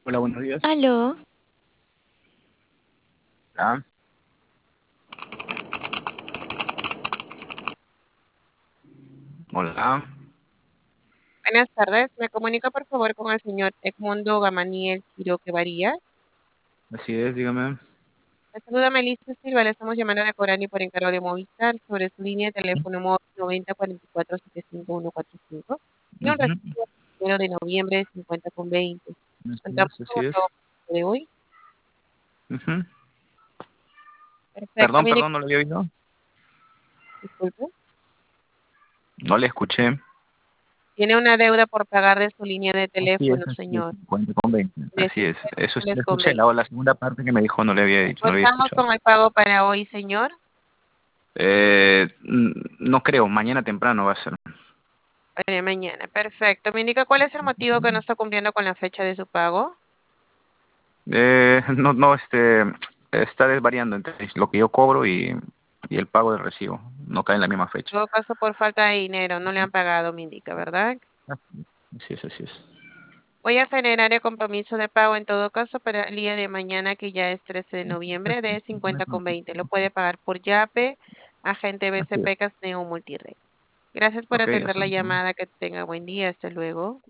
Hola, buenos días. Aló, Ah, hola, Buenas tardes, me comunica por favor con el señor Edmundo Gamaniel Quiroque Varías. así es, dígame. Le saluda Melissa Silva, le estamos llamando de Corani por encargo de Movistar sobre su línea de teléfono móvil 9044-75145. Tiene un Ujú, recibo el 1 de noviembre de 50,20. así Contamos es, con así el es. pago de hoy. Ujú. Perfecto, Perdón, mire, perdón, no lo había oído. disculpe. No le escuché. Tiene una deuda por pagar de su línea de teléfono, Así es, señor, 50,20. de Así es, eso sí lo escuché. 53,20. La segunda parte que me dijo no le había dicho, no lo había Contamos escuchado. con el pago para hoy, señor. No creo, mañana temprano va a ser. Para mañana, perfecto. Me indica cuál es el motivo que no está cumpliendo con la fecha de su pago. No, no, está desvariando entre lo que yo cobro y el pago del recibo. No cae en la misma En fecha. todo caso, por falta de dinero, no le han pagado, me indica, ¿verdad? Así es, así es. Voy a generar el compromiso de pago en todo caso para el día de mañana, que ya es 13 de noviembre, de No hay 50,20. Lo problema. puede pagar por Yape, agente Así es. BCP Casneo Multired. Gracias por Ok, atender hasta la luego. llamada. Que tenga buen día. Hasta luego.